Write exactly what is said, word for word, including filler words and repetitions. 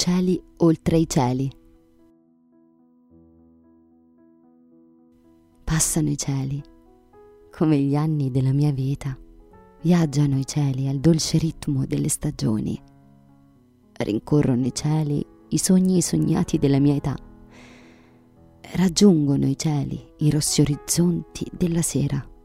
cieli oltre i cieli. Passano i cieli, come gli anni della mia vita, viaggiano i cieli al dolce ritmo delle stagioni. Rincorrono i cieli i sogni sognati della mia età. Raggiungono i cieli i rossi orizzonti della sera.